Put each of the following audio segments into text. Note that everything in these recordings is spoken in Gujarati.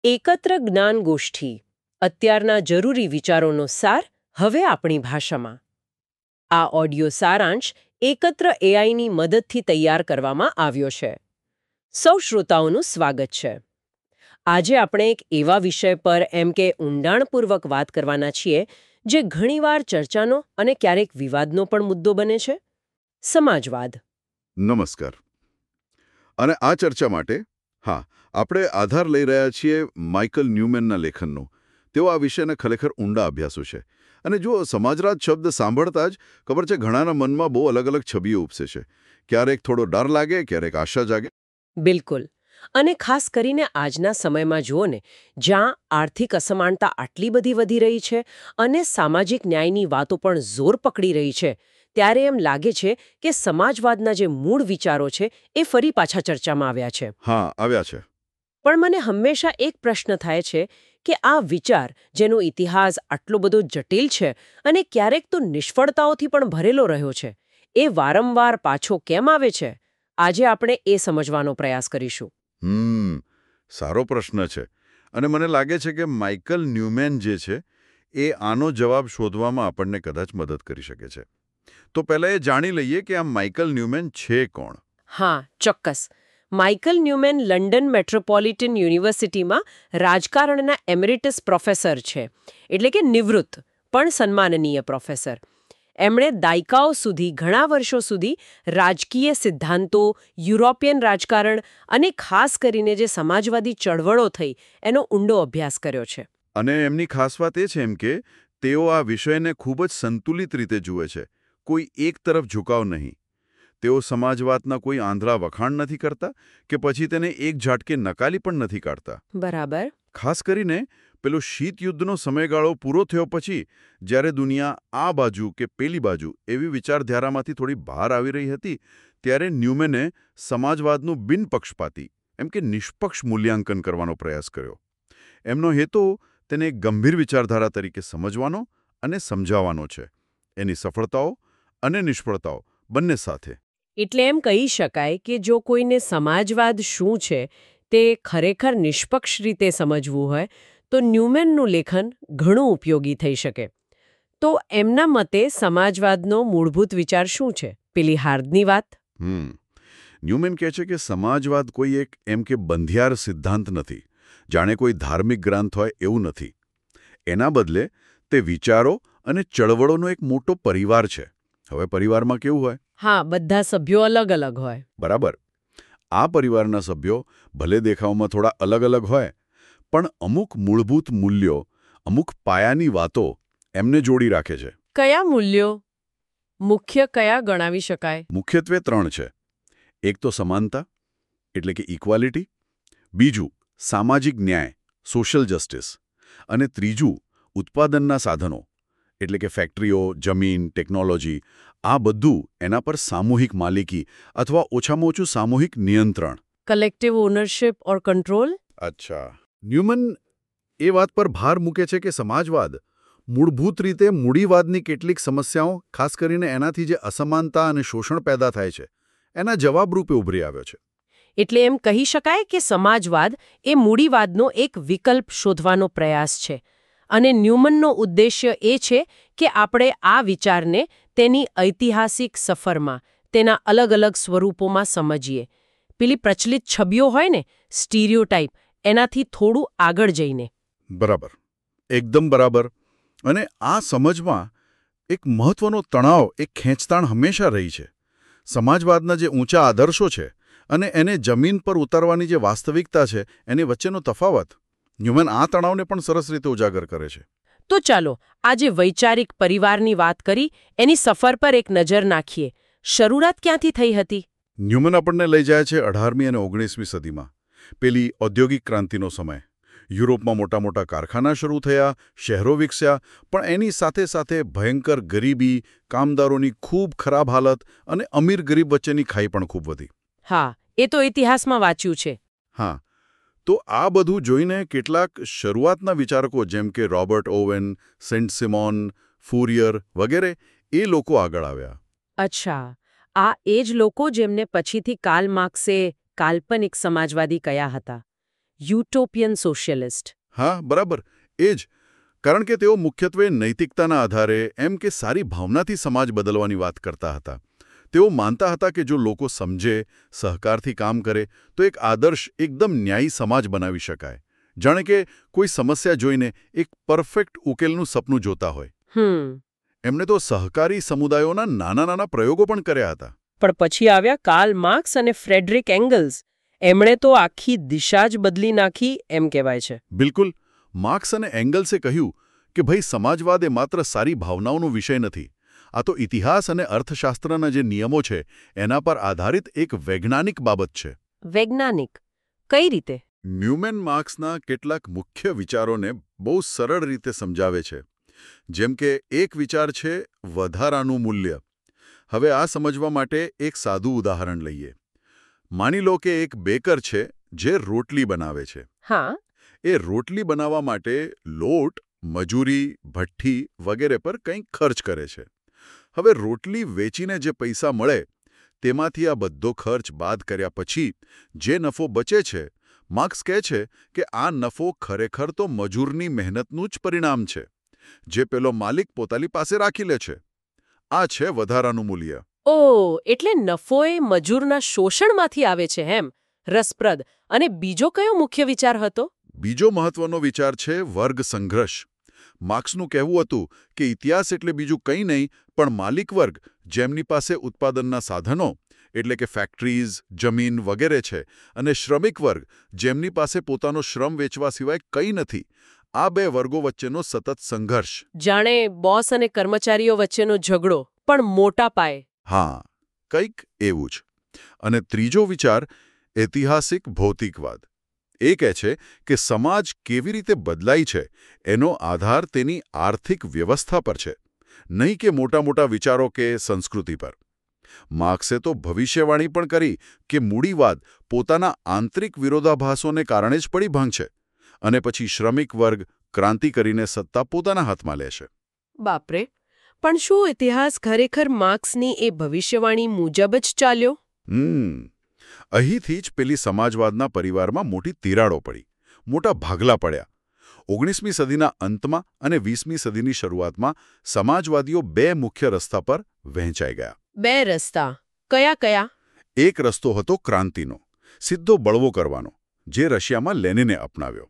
એકત્ર જ્ઞાન ગોષ્ઠી અત્યારના જરૂરી વિચારોનો સાર હવે આપણી ભાષામાં. આ ઓડિયો સારાંશ એકત્ર એઆઈની મદદથી તૈયાર કરવામાં આવ્યો છે. સૌ શ્રોતાઓનું સ્વાગત છે. આજે આપણે એક એવા વિષય પર એમ કે ઊંડાણપૂર્વક વાત કરવાના છીએ જે ઘણીવાર ચર્ચાનો અને ક્યારેક વિવાદનો પણ મુદ્દો બને છે: સમાજવાદ. નમસ્કાર. અને આ ચર્ચા માટે આપણે આધાર લઈ રહ્યા છીએ માઇકલ ન્યુમેનના લેખનનો. તેઓ આ વિષયને ખરેખર ઊંડા અભ્યાસો છે. અને જો સમાજવાદ શબ્દ સાંભળતા જ ખબર છે ઘણાના મનમાં બહુ અલગ અલગ છબીઓ ઉપસે છે. ક્યારેક થોડો ડર લાગે, ક્યારેક આશા જાગે. બિલકુલ. અને ખાસ કરીને આજના સમયમાં જુઓ ને, જ્યાં આર્થિક અસમાનતા આટલી બધી વધી રહી છે અને સામાજિક ન્યાયની વાતો પણ જોર પકડી રહી છે, ત્યારે એમ લાગે છે કે સમાજવાદના જે મૂળ વિચારો છે એ ફરી પાછા ચર્ચામાં આવ્યા છે. હા, આવ્યા છે. પણ મને હંમેશા એક પ્રશ્ન થાય છે કે આ વિચાર, જેનો ઇતિહાસ આટલો બધો જટિલ છે અને ક્યારેક તો નિષ્ફળતાઓથી પણ ભરેલો રહ્યો છે, એ વારંવાર પાછો કેમ આવે છે? આજે આપણે એ સમજવાનો પ્રયાસ કરીશું. સારો પ્રશ્ન છે. અને મને લાગે છે કે માઇકલ ન્યુમેન જે છે એ આનો જવાબ શોધવામાં આપણને કદાચ મદદ કરી શકે છે. તો પહેલા એ જાણી લઈએ કે આ માઇકલ ન્યુમેન છે કોણ. હા, ચોક્કસ. માઇકલ ન્યુમેન લંડન મેટ્રોપોલિટન યુનિવર્સિટીમાં રાજકારણના એમેરિટસ પ્રોફેસર છે, એટલે કે નિવૃત્ત પણ સન્માનનીય પ્રોફેસર. એમણે દાયકાઓ સુધી, ઘણા વર્ષો સુધી રાજકીય સિદ્ધાંતો, યુરોપિયન રાજકારણ અને ખાસ કરીને જે સમાજવાદી ચળવળો થઈ એનો ઊંડો અભ્યાસ કર્યો છે. અને એમની ખાસ વાત એ છે એમ કે તેઓ આ વિષયને ખૂબ જ સંતુલિત રીતે જુએ છે. કોઈ એક તરફ ઝુકાવ નહીં. તેઓ સમાજવાદના કોઈ આંધળા વખાણ નથી કરતા કે પછી તેને એક ઝાટકે નકારી પણ નથી કાઢતા. બરાબર. ખાસ કરીને પેલો શીત યુદ્ધનો સમયગાળો પૂરો થયો પછી, જ્યારે દુનિયા આ બાજુ કે પેલી બાજુ એવી વિચારધારામાંથી થોડી બહાર આવી રહી હતી, ત્યારે ન્યુમેને સમાજવાદનું બિનપક્ષપાતી, એમ કે નિષ્પક્ષ મૂલ્યાંકન કરવાનો પ્રયાસ કર્યો. એમનો હેતુ તેને એક ગંભીર વિચારધારા તરીકે સમજવાનો અને સમજાવવાનો છે, એની સફળતાઓ અને નિષ્ફળતાઓ બંને સાથે. એટલે એમ કહી શકાય કે જો કોઈને સમાજવાદ શું છે તે ખરેખર નિષ્પક્ષ રીતે સમજવું હોય તો ન્યુમેનનું લેખન ઘણું ઉપયોગી થઈ શકે. તો એમના મતે સમાજવાદનો મૂળભૂત વિચાર શું છે? પેલી હાર્દની વાત? ન્યુમેન કહે છે કે સમાજવાદ કોઈ એક એમ કે બંધિયાર સિદ્ધાંત નથી, જાણે કોઈ ધાર્મિક ગ્રંથ હોય એવું નથી. એના બદલે તે વિચારો અને ચળવળોનો એક મોટો પરિવાર છે. હવે પરિવારમાં કેવું હોય? હા, બધા સભ્યો અલગ અલગ હોય. બરાબર. આ પરિવારના સભ્યો ભલે દેખાવમાં થોડા અલગ અલગ હોય, પણ અમુક મૂળભૂત મૂલ્યો, અમુક પાયાની વાતો એમને જોડી રાખે છે. કયા મૂલ્યો? મુખ્ય કયા ગણાવી શકાય? મુખ્યત્વે 3 છે. એક તો સમાનતા, એટલે કે ઇક્વાલિટી. બીજું સામાજિક ન્યાય, સોશિયલ જસ્ટિસ. અને ત્રીજું ઉત્પાદનના સાધનો, એટલે કે ફેક્ટરીઓ, જમીન, ટેકનોલોજી. આ બધું એના પર સામૂહિક માલિકી અથવા ઓછામાં ઓછું સામૂહિક નિયંત્રણ. Collective ownership or control. અચ્છા. ન્યુમન એ વાત પર ભાર મૂકે છે કે સમાજવાદ મૂળભૂત રીતે મૂડીવાદની કેટલીક સમસ્યાઓ, ખાસ કરીને એનાથી જે અસમાનતા અને શોષણ પેદા થાય છે, એના જવાબરૂપે ઉભરી આવ્યો છે. એટલે એમ કહી શકાય કે સમાજવાદ એ મૂડીવાદનો એક વિકલ્પ શોધવાનો પ્રયાસ છે. અને ન્યુમનનો ઉદ્દેશ્ય એ છે કે આપણે આ વિચારને તેની ઐતિહાસિક સફરમાં, તેના અલગ અલગ સ્વરૂપોમાં સમજીએ. પેલી પ્રચલિત છબીઓ હોય ને, સ્ટીરિયોટાઇપ, એનાથી થોડું આગળ જઈને. બરાબર, એકદમ બરાબર. અને આ સમજમાં એક મહત્વનો તણાવ, એક ખેંચતાણ હંમેશા રહી છે. સમાજવાદના જે ઊંચા આદર્શો છે અને એને જમીન પર ઉતારવાની જે વાસ્તવિકતા છે, એની વચ્ચેનો તફાવત. ન્યુમેન આ તણાવને પણ સરસ રીતે ઉજાગર કરે છે. તો ચાલો આજે વૈચારિક પરિવારની વાત કરી એની સફર પર એક નજર નાખીએ. શરૂઆત ક્યાંથી થઈ હતી? ન્યુમેન આપણને લઈ જાય છે 18મી અને 19મી સદીમાં. પેલી ઔદ્યોગિક ક્રાંતિનો સમય. યુરોપમાં મોટા મોટા કારખાના શરૂ થયા, શહેરો વિકસ્યા, પણ એની સાથે સાથે ભયંકર ગરીબી, કામદારોની ખૂબ ખરાબ હાલત અને અમીર ગરીબ વચ્ચેની ખાઈ પણ ખૂબ વધી. હા, એ તો ઇતિહાસમાં વાંચ્યું છે. હા. તો આ બધું જોઈને કેટલાક શરૂઆતના વિચારકો જેમ કે Robert Owen, Saint Simon, Fourier વગેરે એ લોકો આગળ આવ્યા. અચ્છા, આ એ જ લોકો જેમને પછીથી કાર્લ માર્ક્સે કાલ્પનિક સમાજવાદી કહ્યા હતા. Utopian socialist. હા, બરાબર, એ જ. કારણ કે તેઓ મુખ્યત્વે નૈતિકતાના આધારે એમ કે સારી ભાવનાથી સમાજ બદલવાની વાત કરતા હતા. તેઓ માનતા હતા કે જો લોકો સમજે, સહકારથી કામ કરે, તો એક આદર્શ, એકદમ ન્યાયી સમાજ બનાવી શકાય. જાણે કે કોઈ સમસ્યા જોઈને એક પરફેક્ટ ઉકેલનું સપનું જોતા હોય. એમણે તો સહકારી સમુદાયોના નાના નાના પ્રયોગો પણ કર્યા હતા. પણ પછી આવ્યા કાર્લ માર્ક્સ અને ફ્રેડરિક એંગલ્સ. એમણે તો આખી દિશા જ બદલી નાખી એમ કહેવાય છે. બિલકુલ. માર્ક્સ અને એંગલ્સે કહ્યું કે ભાઈ, સમાજવાદ એ માત્ર સારી ભાવનાઓનો વિષય નથી. આ તો ઇતિહાસ અને અર્થશાસ્ત્રના જે નિયમો છે એના પર આધારિત એક વૈજ્ઞાનિક બાબત છે. વૈજ્ઞાનિક કઈ રીતે? ન્યુમેન માર્ક્સના કેટલાક મુખ્ય વિચારોને બહુ સરળ રીતે સમજાવે છે. જેમ કે એક વિચાર છે વધારાનું મૂલ્ય. હવે આ સમજવા માટે એક સાદું ઉદાહરણ લઈએ. માની લો કે એક બેકર છે જે રોટલી બનાવે છે. હા. એ રોટલી બનાવવા માટે લોટ, મજૂરી, ભઠ્ઠી વગેરે પર કંઈક ખર્ચ કરે છે. હવે રોટલી વેચીને જે પૈસા મળે તેમાંથી આ બધો ખર્ચ બાદ કર્યા પછી જે નફો બચે છે, માર્ક્સ કહે છે કે આ નફો ખરેખર તો મજૂરની મહેનતનું જ પરિણામ છે, જે પેલો માલિક પોતાની પાસે રાખી લે છે. આ છે વધારાનું મૂલ્ય. ઓહ, એટલે નફો એ મજૂરના શોષણમાંથી આવે છે એમ. રસપ્રદ. અને બીજો કયો મુખ્ય વિચાર હતો? બીજો મહત્વનો વિચાર છે વર્ગ સંઘર્ષ. માર્ક્સનું કહેવું હતું કે ઇતિહાસ એટલે બીજું કંઈ નહીં પણ માલિક વર્ગ, જેમની પાસે ઉત્પાદનના સાધનો એટલે કે ફેક્ટરીઝ, જમીન વગેરે છે, અને શ્રમિક વર્ગ, જેમની પાસે પોતાનો શ્રમ વેચવા સિવાય કંઈ નથી. આ બે વર્ગો વચ્ચેનો સતત સંઘર્ષ. જાણે બોસ અને કર્મચારીઓ વચ્ચેનો ઝઘડો, પણ મોટા પાયે. હા, કંઈક એવું જ. અને ત્રીજો વિચાર ઐતિહાસિક ભૌતિકવાદ. એ કહે છે કે સમાજ કેવી રીતે બદલાય છે એનો આધાર તેની આર્થિક વ્યવસ્થા પર છે, નહીં કે મોટા મોટા વિચારો કે સંસ્કૃતિ પર. માર્ક્સે તો ભવિષ્યવાણી પણ કરી કે મૂડીવાદ પોતાના આંતરિક વિરોધાભાસોને કારણે જ પડી ભાંગશે અને પછી શ્રમિક વર્ગ ક્રાંતિ કરીને સત્તા પોતાના હાથમાં લેશે. બાપરે. પણ શું ઇતિહાસ ખરેખર માર્ક્સની એ ભવિષ્યવાણી મુજબ જ ચાલ્યો? અહીંથી જ પેલી સમાજવાદના પરિવારમાં મોટી તિરાડો પડી, મોટા ભાગલા પડ્યા. 19મી સદીના અંતમાં અને 20મી સદીની શરૂઆતમાં સમાજવાદીઓ બે મુખ્ય રસ્તા પર વહેંચાઈ ગયા. બે રસ્તા કયા કયા? એક રસ્તો હતો ક્રાંતિનો, સીધો બળવો કરવાનો, જે રશિયામાં લેનિને અપનાવ્યો.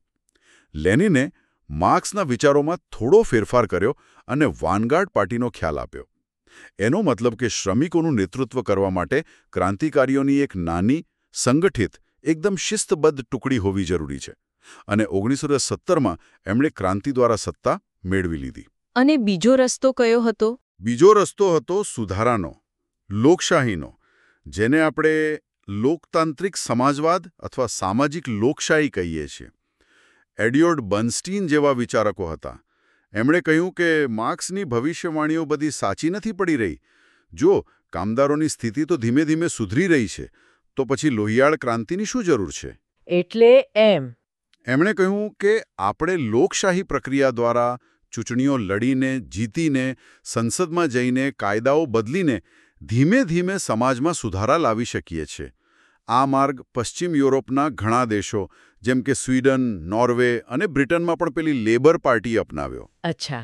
લેનિને માર્ક્સના વિચારોમાં થોડો ફેરફાર કર્યો અને વાનગાર્ડ પાર્ટીનો ખ્યાલ આપ્યો. એનો મતલબ કે શ્રમિકોનું નેતૃત્વ કરવા માટે ક્રાંતિકારીઓની એક નાની, સંગઠિત, એકદમ શિસ્તબદ્ધ ટુકડી હોવી જરૂરી છે. અને 1917માં એમણે ક્રાંતિ દ્વારા સત્તા મેળવી લીધી. અને બીજો રસ્તો કયો હતો? બીજો રસ્તો હતો સુધારાનો, લોકશાહીનો, જેને આપણે લોકતાંત્રિક સમાજવાદ અથવા સામાજિક લોકશાહી કહીએ છીએ. એડ્યોર્ડ બર્ન્સ્ટીન જેવા વિચારકો હતા. એમણે કહ્યું કે માર્ક્સની ભવિષ્યવાણીઓ બધી સાચી નથી પડી રહી. જો કામદારોની સ્થિતિ તો ધીમે ધીમે સુધરી રહી છે, તો પછી લોહિયાળ ક્રાંતિની શું જરૂર છે? એટલે એમ. એમણે કહ્યું કે આપણે લોકશાહી પ્રક્રિયા દ્વારા ચૂંટણીઓ લડીને, જીતીને, સંસદમાં જઈને, કાયદાઓ બદલીને ધીમે ધીમે સમાજમાં સુધારા લાવી શકીએ છીએ. આ માર્ગ પશ્ચિમ યુરોપના ઘણા દેશો જેમ કે સ્વીડન, નોર્વે અને બ્રિટનમાં પણ પેલી લેબર પાર્ટી અપનાવ્યો. અચ્છા.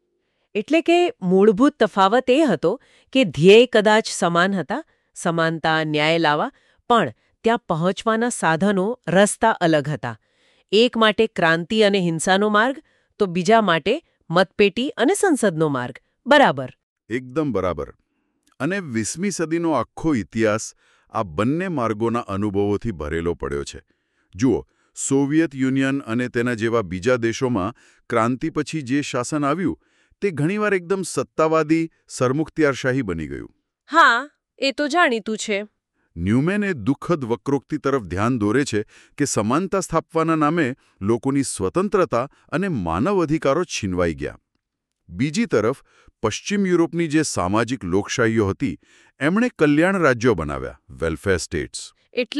એટલે કે મૂળભૂત તફાવત એ હતો કે ધ્યેય કદાચ સમાન હતા, સમાનતા, ન્યાય લાવવા, પણ ત્યાં પહોંચવાના સાધનો, રસ્તા અલગ હતા. એક માટે ક્રાંતિ અને હિંસાનો માર્ગ, તો બીજા માટે મતપેટી અને સંસદનો માર્ગ. બરાબર. એકદમ બરાબર. અને 20મી સદીનો આખો ઇતિહાસ આ બંને માર્ગોના અનુભવોથી ભરેલો પડ્યો છે. જુઓ, સોવિયત યુનિયન અને તેના જેવા બીજા દેશોમાં ક્રાંતિ પછી જે શાસન આવ્યું તે ઘણીવાર એકદમ સત્તાવાદી, સરમુખત્યારશાહી બની ગયું. હા, એ તો જાણીતું છે. ન્યુમેન એ દુઃખદ વક્રોક્તિ તરફ ધ્યાન દોરે છે કે સમાનતા સ્થાપવાના નામે લોકોની સ્વતંત્રતા અને માનવ અધિકારો છીનવાઈ ગયા. બીજી તરફ પશ્ચિમ યુરોપની જે સામાજિક લોકશાહીઓ હતી એમણે કલ્યાણ રાજ્યો બનાવ્યા, વેલફેર સ્ટેટ્સ.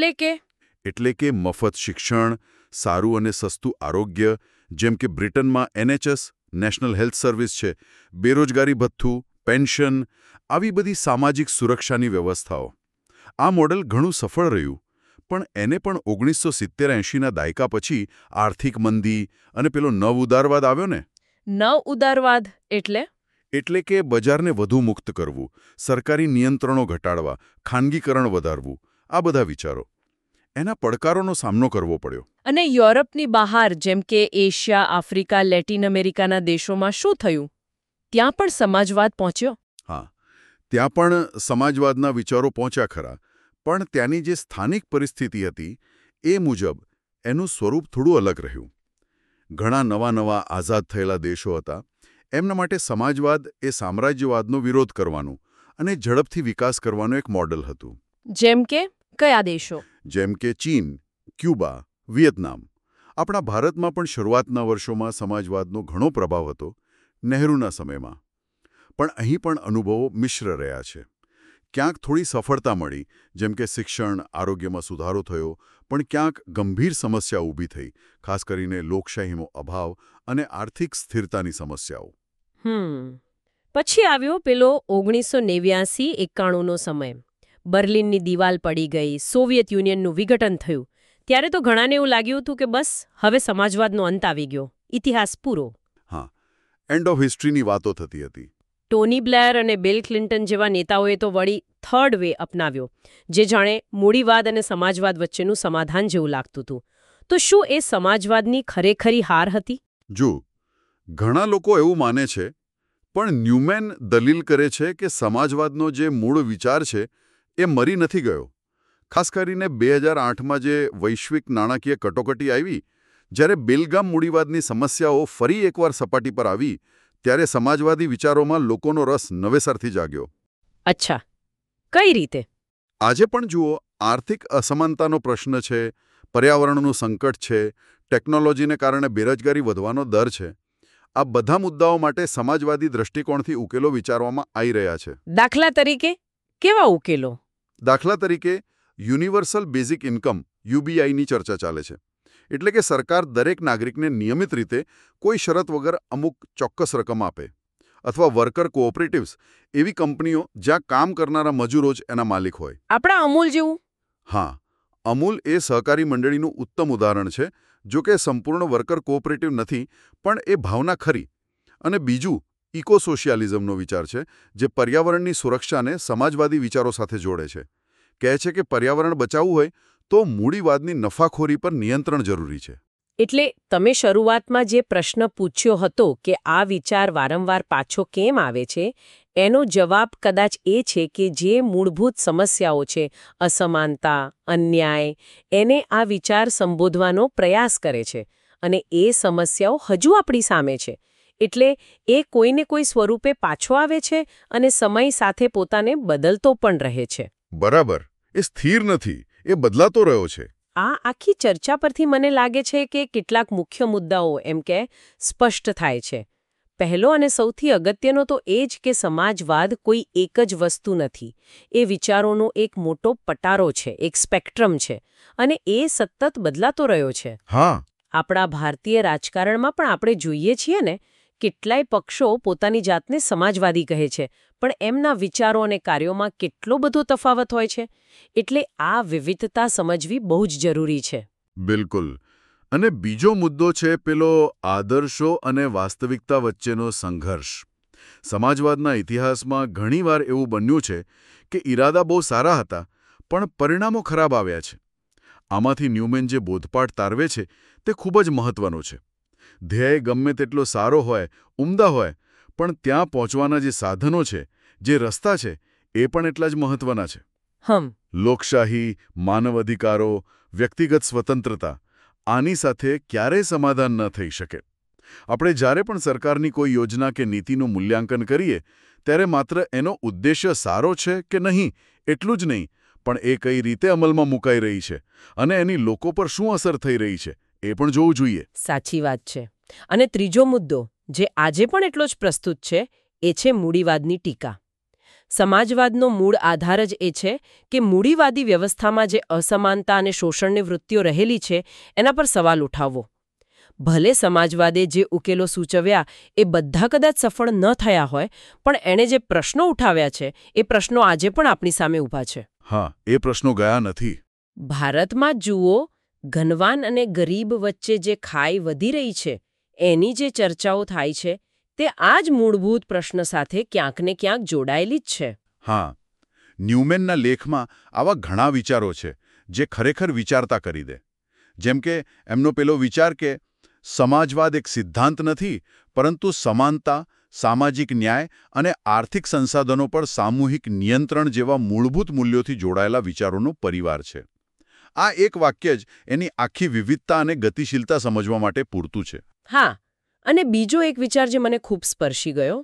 એટલે કે મફત શિક્ષણ, સારું અને સસ્તું આરોગ્ય, જેમ કે બ્રિટનમાં NHS, નેશનલ હેલ્થ સર્વિસ છે, બેરોજગારી ભથ્થું, પેન્શન, આવી બધી સામાજિક સુરક્ષાની વ્યવસ્થાઓ. આ મોડેલ ઘણું સફળ રહ્યું, પણ એને પણ 1970-80ના દાયકા પછી આર્થિક મંદી અને પેલો નવ ઉદારવાદ આવ્યો ને. નવ ઉદારવાદ એટલે? એટલે કે બજારને વધુ મુક્ત કરવું, સરકારી નિયંત્રણો ઘટાડવા, ખાનગીકરણ વધારવું, આ બધા વિચારો. એના પડકારોનો સામનો કરવો પડ્યો. અને યુરોપની બહાર જેમ કે એશિયા, આફ્રિકા, લેટિન અમેરિકાના દેશોમાં શું થયું? ત્યાં પણ સમાજવાદ પહોંચ્યો? હા, ત્યાં પણ સમાજવાદના વિચારો પહોંચ્યા ખરા, પણ ત્યાંની જે સ્થાનિક પરિસ્થિતિ હતી એ મુજબ એનું સ્વરૂપ થોડું અલગ રહ્યું. ઘણા નવા આઝાદ થયેલા દેશો હતા. એમના માટે સમાજવાદ એ સામ્રાજ્યવાદનો વિરોધ કરવાનું અને ઝડપથી વિકાસ કરવાનું એક મોડલ હતું. જેમ કે કયા દેશો? જેમ કે ચીન, ક્યુબા, વિયેતનામ. આપણા ભારતમાં પણ શરૂઆતના વર્ષોમાં સમાજવાદનો ઘણો પ્રભાવ હતો, નહેરુના સમયમાં. પણ અહીં પણ અનુભવો મિશ્ર રહ્યા છે. ક્યાંક થોડી સફળતા મળી, જેમ કે શિક્ષણ, આરોગ્યમાં સુધારો થયો, પણ ક્યાંક ગંભીર સમસ્યા ઊભી થઈ, ખાસ કરીને લોકશાહીનો અભાવ અને આર્થિક સ્થિરતાની સમસ્યાઓ. પછી આવ્યો પેલો 1989-91નો સમય. બર્લિનની દિવાલ પડી ગઈ, સોવિયત યુનિયનનું વિઘટન થયું. ત્યારે તો ઘણાને એવું લાગ્યું હતું કે બસ હવે સમાજવાદનો અંત આવી ગયો, ઇતિહાસ પૂરો. હા, એન્ડ ઓફ હિસ્ટ્રીની વાતો થતી હતી. ટોની બ્લેર અને બિલ ક્લિન્ટન જેવા નેતાઓએ તો વળી થર્ડ વે અપનાવ્યો, જે જાણે મૂડીવાદ અને સમાજવાદ વચ્ચેનું સમાધાન જેવું લાગતું હતું. તો શું એ સમાજવાદની ખરેખરી હાર હતી? જો, ઘણા લોકો એવું માને છે, પણ ન્યુમેન દલીલ કરે છે કે સમાજવાદનો જે મૂળ વિચાર છે એ મરી નથી ગયો. ખાસ કરીને 2008માં જે વૈશ્વિક નાણાકીય કટોકટી આવી, જ્યારે બેલગામ મૂડીવાદની સમસ્યાઓ ફરી એકવાર સપાટી પર આવી, ત્યારે સમાજવાદી વિચારોમાં લોકોનો રસ નવેસરથી જાગ્યો. અચ્છા, કઈ રીતે? આજે પણ જુઓ, આર્થિક અસમાનતાનો પ્રશ્ન છે, પર્યાવરણનું સંકટ છે, ટેકનોલોજીને કારણે બેરોજગારી વધવાનો દર છે. આ બધા મુદ્દાઓ માટે સમાજવાદી દૃષ્ટિકોણથી ઉકેલો વિચારવામાં આવી રહ્યા છે. દાખલા તરીકે કેવા ઉકેલો? દાખલા તરીકે યુનિવર્સલ બેઝિક ઇન્કમ યુબીઆઈની ચર્ચા ચાલે છે. એટલે કે સરકાર દરેક નાગરિકને નિયમિત રીતે કોઈ શરત વગર અમુક ચોક્કસ રકમ આપે. અથવા વર્કર કોઓપરેટિવ્સ, એવી કંપનીઓ જ્યાં કામ કરનારા મજૂરો જ એના માલિક હોય. આપણા અમૂલ જેવું? હા, અમૂલ એ સહકારી મંડળીનું ઉત્તમ ઉદાહરણ છે. જો કે સંપૂર્ણ વર્કર કોઓપરેટિવ નથી, પણ એ ભાવના ખરી. અને બીજું ઇકો સોશિયાલિઝમનો વિચાર છે, જે પર્યાવરણની સુરક્ષાને સમાજવાદી વિચારો સાથે જોડે છે. કહે છે કે પર્યાવરણ બચાવવું હોય તો મૂડીવાદની નફાખોરી પર નિયંત્રણ જરૂરી છે. એટલે તમે શરૂઆતમાં જે પ્રશ્ન પૂછ્યો હતો કે આ વિચાર વારંવાર પાછો કેમ આવે છે, એનો જવાબ કદાચ એ છે કે જે મૂળભૂત સમસ્યાઓ છે, અસમાનતા, અન્યાય, એને આ વિચાર સંબોધવાનો પ્રયાસ કરે છે. અને એ સમસ્યાઓ હજુ આપણી સામે છે. એટલે એ કોઈને કોઈ સ્વરૂપે પાછો આવે છે અને સમય સાથે પોતાને બદલતો પણ રહે છે. બરાબર. એ સ્થિર નથી, એ બદલાતો રહ્યો છે. આ આખી ચર્ચા પરથી મને લાગે છે કે કેટલાક મુખ્ય મુદ્દાઓ એમ કે સ્પષ્ટ થાય છે. પહેલો અને સૌથી અગત્યનો તો એ જ કે સમાજવાદ કોઈ એક જ વસ્તુ નથી. એ વિચારોનો એક મોટો પટારો છે, એક સ્પેક્ટ્રમ છે, અને એ સતત બદલાતો રહ્યો છે. હા, આપણા ભારતીય રાજકારણમાં પણ આપણે જોઈએ છીએ ને, કેટલાય પક્ષો પોતાની જાતને સમાજવાદી કહે છે, પણ એમના વિચારો અને કાર્યોમાં કેટલો બધો તફાવત હોય છે. એટલે આ વિવિધતા સમજવી બહુ જ જરૂરી છે. બિલકુલ. અને બીજો મુદ્દો છે પેલો આદર્શો અને વાસ્તવિકતા વચ્ચેનો સંઘર્ષ. સમાજવાદના ઇતિહાસમાં ઘણીવાર એવું બન્યું છે કે ઈરાદા બહુ સારા હતા, પણ પરિણામો ખરાબ આવ્યા છે. આમાંથી ન્યુમેન જે બોધપાઠ તારવે છે તે ખૂબ જ મહત્વનો છે. ધ્યેય ગમે તેટલો સારો હોય, ઉમદા હોય, પણ ત્યાં પહોંચવાના જે સાધનો છે, જે રસ્તા છે, એ પણ એટલા જ મહત્વના છે. લોકશાહી, માનવ અધિકારો, વ્યક્તિગત સ્વતંત્રતા, આની સાથે ક્યારેય સમાધાન ન થઈ શકે. આપણે જ્યારે પણ સરકારની કોઈ યોજના કે નીતિનું મૂલ્યાંકન કરીએ, ત્યારે માત્ર એનો ઉદ્દેશ્ય સારો છે કે નહીં એટલું જ નહીં, પણ એ કઈ રીતે અમલમાં મુકાઈ રહી છે અને એની લોકો પર શું અસર થઈ રહી છે એ પણ જોવું જોઈએ. સાચી વાત છે. અને ત્રીજો મુદ્દો, જે આજે પણ એટલો જ પ્રસ્તુત છે, એ છે મૂડીવાદની ટીકા. સમાજવાદનો મૂળ આધાર જ એ છે કે મૂડીવાદી વ્યવસ્થામાં જે અસમાનતા અને શોષણની વૃત્તિઓ રહેલી છે, એના પર સવાલ ઉઠાવવો. ભલે સમાજવાદે જે ઉકેલો સૂચવ્યા એ બધા કદાચ સફળ ન થયા હોય, પણ એણે જે પ્રશ્નો ઉઠાવ્યા છે એ પ્રશ્નો આજે પણ આપણી સામે ઊભા છે. હા, એ પ્રશ્નો ગયા નથી. ભારતમાં જુઓ, ધનવાન અને ગરીબ વચ્ચે જે ખાઈ વધી રહી છે એની જે ચર્ચાઓ થાય છે તે આ જ મૂળભૂત પ્રશ્ન સાથે ક્યાંક ને ક્યાંક જોડાયેલી જ છે. હા, ન્યૂમેનના લેખમાં આવા ઘણા વિચારો છે જે ખરેખર વિચારતા કરી દે. જેમ કે એમનો પેલો વિચાર કે સમાજવાદ એક સિદ્ધાંત નથી, પરંતુ સમાનતા, સામાજિક ન્યાય અને આર્થિક સંસાધનો પર સામૂહિક નિયંત્રણ જેવા મૂળભૂત મૂલ્યોથી જોડાયેલા વિચારોનો પરિવાર છે. આ એક વાક્ય જ એની આખી વિવિધતા અને ગતિશીલતા સમજવા માટે પૂરતું છે. હા, અને બીજો એક વિચાર જે મને ખૂબ સ્પર્શી ગયો,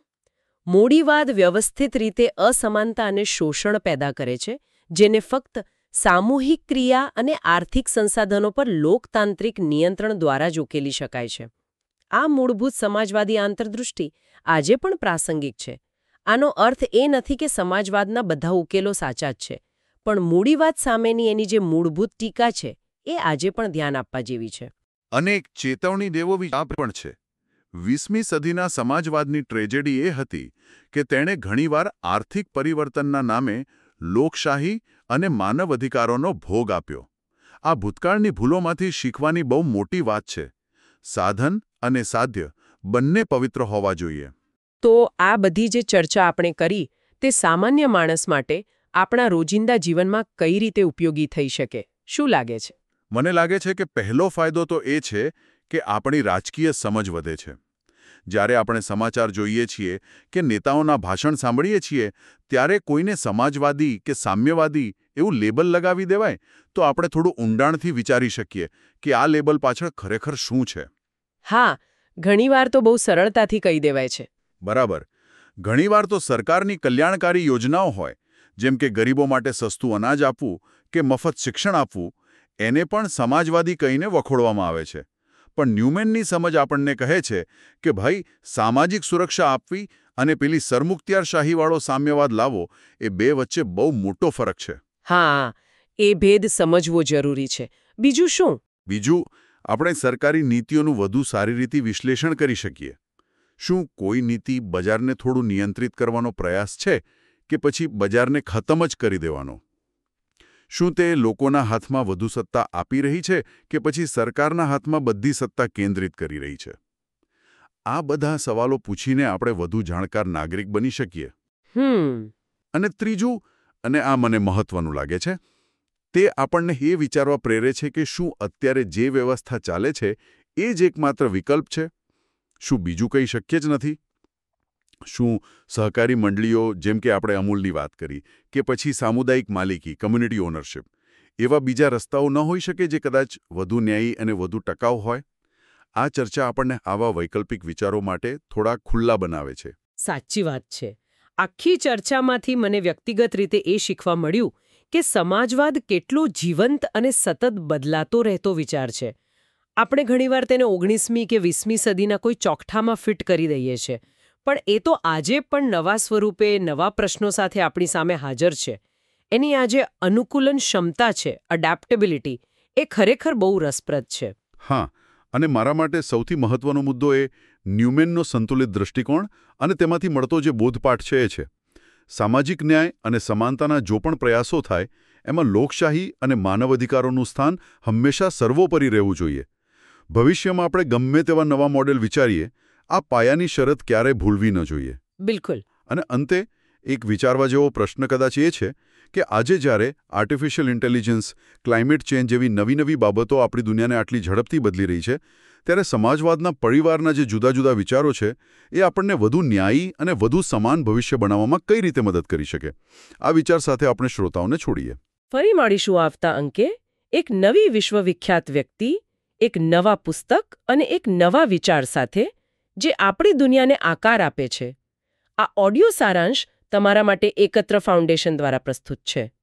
મૂડીવાદ વ્યવસ્થિત રીતે અસમાનતા અને શોષણ પેદા કરે છે, જેને ફક્ત સામૂહિક ક્રિયા અને આર્થિક સંસાધનો પર લોકતાંત્રિક નિયંત્રણ દ્વારા જ ઉકેલી શકાય છે. આ મૂળભૂત સમાજવાદી આંતરદૃષ્ટિ આજે પણ પ્રાસંગિક છે. આનો અર્થ એ નથી કે સમાજવાદના બધા ઉકેલો સાચા જ છે, પણ મૂડીવાદ સામેની એની જે મૂળભૂત ટીકા છે એ આજે પણ ધ્યાન આપવા જેવી છે. અને એક ચેતવણી દેવો વિચાર પણ છે. 20મી સદીના સમાજવાદની ટ્રેજેડી એ હતી કે તેણે ઘણીવાર આર્થિક પરિવર્તનના નામે લોકશાહી અને માનવ અધિકારોનો ભોગ આપ્યો. આ ભૂતકાળની ભૂલોમાંથી શીખવાની બહુ મોટી વાત છે. સાધન અને સાધ્ય બંને પવિત્ર હોવા જોઈએ. તો આ બધી જે ચર્ચા આપણે કરી તે સામાન્ય માણસ માટે આપણા રોજિંદા જીવનમાં કઈ રીતે ઉપયોગી થઈ શકે? શું લાગે છે? મને લાગે છે કે પહેલો ફાયદો તો એ છે કે આપણી રાજકીય સમજ વધે છે. જ્યારે આપણે સમાચાર જોઈએ છીએ કે નેતાઓના ભાષણ સાંભળીએ છીએ ત્યારે કોઈને સમાજવાદી કે સામ્યવાદી એવું લેબલ લગાવી દેવાય તો આપણે થોડું ઊંડાણથી વિચારી શકીએ કે આ લેબલ પાછળ ખરેખર શું છે. હા, ઘણીવાર તો બહુ સરળતાથી કહી દેવાય છે. બરાબર. ઘણીવાર તો સરકારની કલ્યાણકારી યોજનાઓ હોય, જેમ કે ગરીબો માટે સસ્તું અનાજ આપવું કે મફત શિક્ષણ આપવું, એને પણ સમાજવાદી કહીને વખોડવામાં આવે છે. પણ ન્યૂમેનની સમજ આપણને કહે છે કે ભાઈ, સામાજિક સુરક્ષા આપવી અને પેલી સરમુખત્યારશાહીવાળો સામ્યવાદ લાવવો એ બે વચ્ચે બહુ મોટો ફરક છે. હા, એ ભેદ સમજવો જરૂરી છે. બીજું શું? બીજું, આપણે સરકારી નીતિઓનું વધુ સારી રીતે વિશ્લેષણ કરી શકીએ. શું કોઈ નીતિ બજારને થોડું નિયંત્રિત કરવાનો પ્રયાસ છે કે પછી બજારને ખતમ જ કરી દેવાનો? શું તે લોકોના હાથમાં વધુ સત્તા આપી રહી છે કે પછી સરકારના હાથમાં બધી સત્તા કેન્દ્રિત કરી રહી છે? આ બધા સવાલો પૂછીને આપણે વધુ જાણકાર નાગરિક બની શકીએ. અને ત્રીજું, અને આ મને મહત્વનું લાગે છે, તે આપણને એ વિચારવા પ્રેરે છે કે શું અત્યારે જે વ્યવસ્થા ચાલે છે એ જ એકમાત્ર વિકલ્પ છે? શું બીજું કંઈ શક્ય જ નથી? શું સહકારી મંડળીઓ, જેમ કે આપણે અમૂલની વાત કરી, કે પછી સામુદાયિક માલિકી, કમ્યુનિટી ઓનરશિપ, એવા બીજા રસ્તાઓ ન હોઈ શકે જે કદાચ વધુ ન્યાયી અને વધુ ટકાઉ હોય? આ ચર્ચા આપણને આવા વૈકલ્પિક વિચારો માટે થોડા ખુલ્લા બનાવે છે. સાચી વાત છે. આખી ચર્ચામાંથી મને વ્યક્તિગત રીતે એ શીખવા મળ્યું કે સમાજવાદ કેટલો જીવંત અને સતત બદલાતો રહેતો વિચાર છે. આપણે ઘણીવાર તેને 19મી કે 20મી સદીના કોઈ ચોકઠામાં ફિટ કરી દઈએ છીએ, પણ એ તો આજે પણ નવા સ્વરૂપે, નવા પ્રશ્નો સાથે આપણી સામે હાજર છે. એની આ જે અનુકૂલન ક્ષમતા છે, અડેપ્ટેબિલિટી, એ ખરેખર બહુ રસપ્રદ છે. હા, અને મારા માટે સૌથી મહત્વનો મુદ્દો એ ન્યૂમેનનો સંતુલિત દૃષ્ટિકોણ અને તેમાંથી મળતો જે બોધપાઠ છે એ છે. સામાજિક ન્યાય અને સમાનતાના જો પણ પ્રયાસો થાય, એમાં લોકશાહી અને માનવ અધિકારોનું સ્થાન હંમેશા સર્વોપરી રહેવું જોઈએ. ભવિષ્યમાં આપણે ગમે તેવા નવા મોડેલ વિચારીએ, આ પાયાની શરત ક્યારેય ભૂલવી ન જોઈએ. બિલકુલ. અને અંતે એક વિચારવા જેવો પ્રશ્ન કદાચ એ છે કે આજે જ્યારે આર્ટિફિશિયલ ઇન્ટેલિજન્સ, ક્લાઇમેટ ચેન્જ જેવી નવી બાબતો આપણી દુનિયાને આટલી ઝડપથી બદલી રહી છે, ત્યારે સમાજવાદના પરિવારના જે જુદા જુદા વિચારો છે એ આપણને વધુ ન્યાયી અને વધુ સમાન ભવિષ્ય બનાવવામાં કઈ રીતે મદદ કરી શકે? આ વિચાર સાથે આપણે શ્રોતાઓને છોડીએ. ફરી મળીશું આવતા અંકે એક નવી વિશ્વવિખ્યાત વ્યક્તિ, એક નવા પુસ્તક અને એક નવા વિચાર સાથે, જે આપણી દુનિયાને આકાર આપે છે. આ ઓડિયો સારાંશ તમારા માટે એકત્ર ફાઉન્ડેશન દ્વારા પ્રસ્તુત છે.